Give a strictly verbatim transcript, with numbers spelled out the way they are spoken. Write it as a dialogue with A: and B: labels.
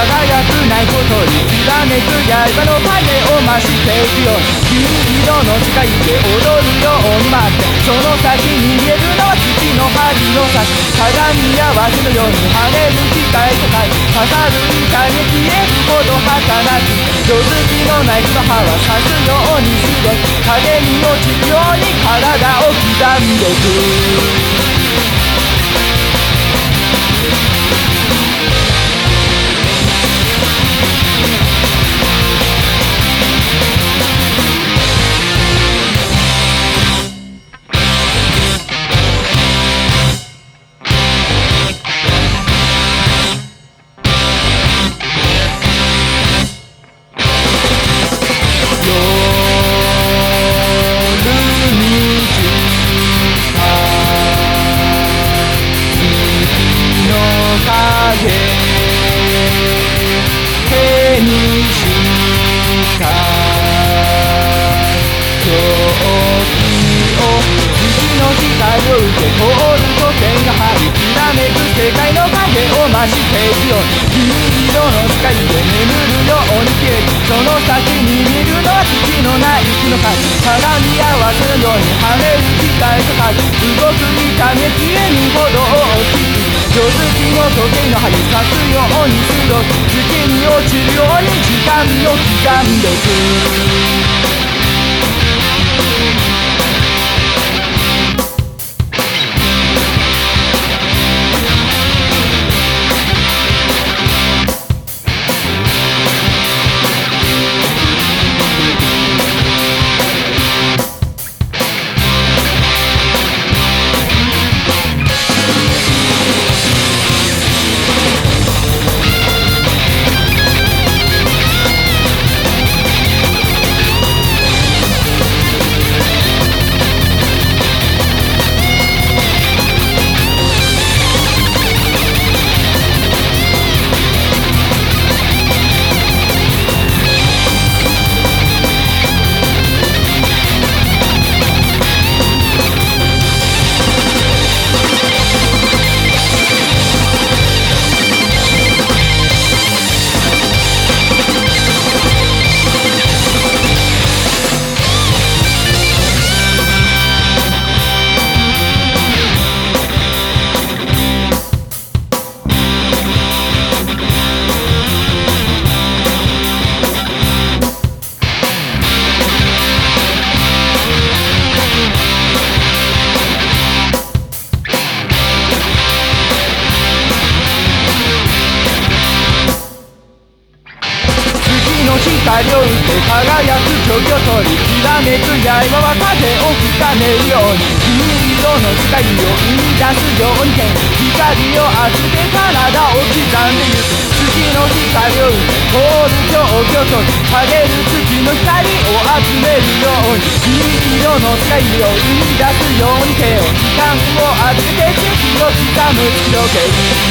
A: 輝くないことにきらめく刃の影を増していくよ。金色の世界で踊るように待って、その先に見えるのは月の針の先。鏡合わせのように跳ねる機械とか刺さる痛み消えるほど儚く、夜月のない木の葉は刺すように白い影に落ちるように体を刻んでく。手にした狂気を月の光を受け通ると線が張り、きらめく世界の影を増していくよ。金色の光で眠るように消える、その先に見るのは月のない木の影。鏡合わせのように跳ねる機械と影、動く痛み消えるほど大きく、夜月の時計の針刺すように白く、月に落ちるように時間を刻んでく。光を受け輝く虚偽を取り、きらめく刃は風を吹かねるように、金色の光を生み出すように、光を集め体を刻んでゆく。月の光を受け通る狂気を取り、影る月の光を集めるように、金色の光を生み出すように、手を時間を預けて月を刻む広げる。